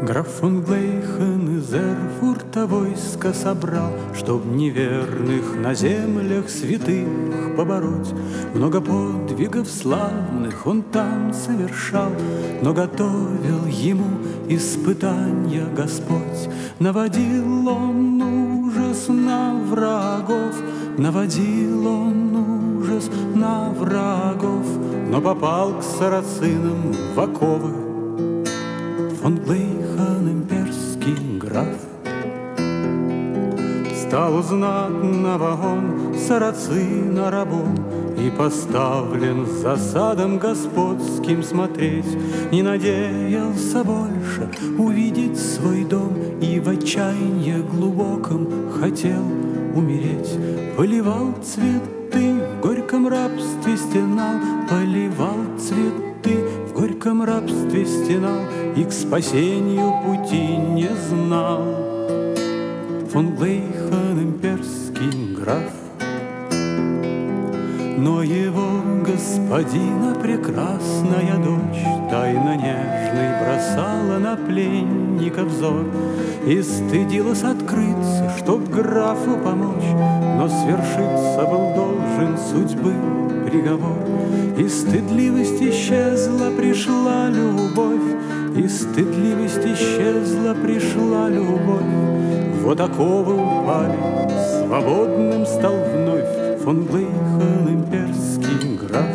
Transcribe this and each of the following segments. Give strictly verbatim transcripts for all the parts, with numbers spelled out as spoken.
Граф фон Глейхен из Эрфурта войско собрал, чтоб неверных на землях святых побороть. Много подвигов славных он там совершал, но готовил ему испытания Господь. Наводил он ужас на врагов, наводил он ужас на врагов, но попал к сарацинам в оковы. Фон Глейхен, имперский граф, стал у знатного он сарацина рабом и поставлен засадам господским смотреть. Не надеялся больше увидеть свой дом и в отчаянии глубоком хотел умереть. Поливал цветы, в горьком рабстве стенал, поливал цветы, в горьком рабстве стенал и к спасению пути не знал. Фон Глейхен, имперский граф, но его господина прекрасная дочь тайно нежной бросала на пленника взор и стыдилась открыться, чтоб графу помочь, но свершиться был должен судьбы приговор. И стыдливость исчезла, пришла любовь, и стыдливость исчезла, пришла любовь. Вот оковы упали, свободным стал вновь фон Глейхен, имперский граф.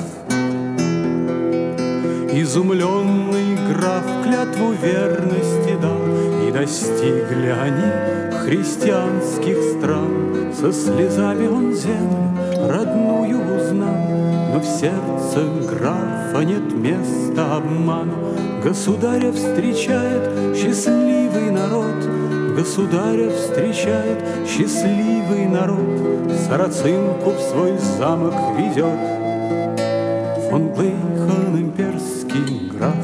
Изумленный граф клятву верности дал, и достигли они христианских стран. Со слезами он землю родную узнал, но в сердце графа нет места обману. Государя встречает счастливый народ, государя встречает счастливый народ, сарацинку в свой замок ведет фон Глейхен, имперский граф.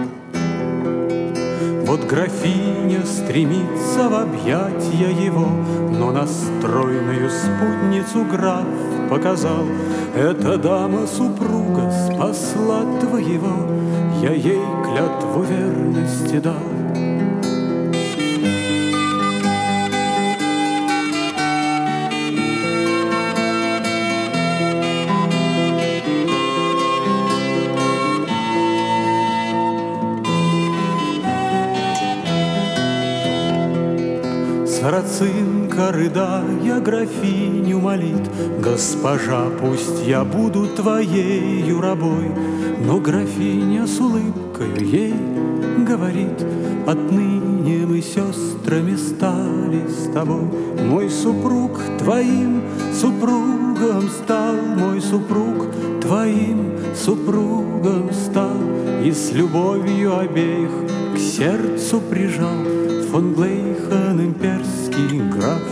Вот графиня стремится в объятья его, но на стройную спутницу граф показал: эта дама супруга спасла твоего, я ей клятву верности дал. Сарацинка, рыдая, графиню молит: госпожа, пусть я буду твоею рабой. Но графиня с улыбкой ей говорит: отныне мы сестрами стали с тобой. Мой супруг твоим супругом стал, мой супруг твоим супругом стал, и с любовью обеих к сердцу прижал фон Глейхен, имперский граф.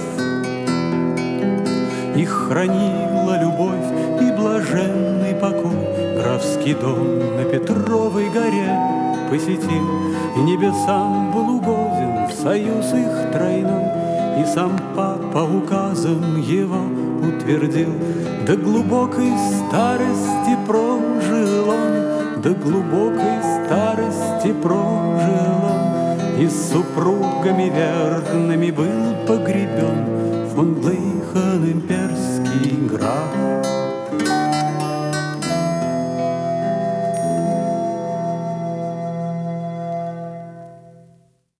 Их хранила любовь и блаженный покой. Графский дом на Петровой горе посетил, и небесам был угоден союз их тройной, и сам папа указом его утвердил. До глубокой старости прожил он, до глубокой старости прожил он, и с супругами верными был погребен фон Глейхен, имперский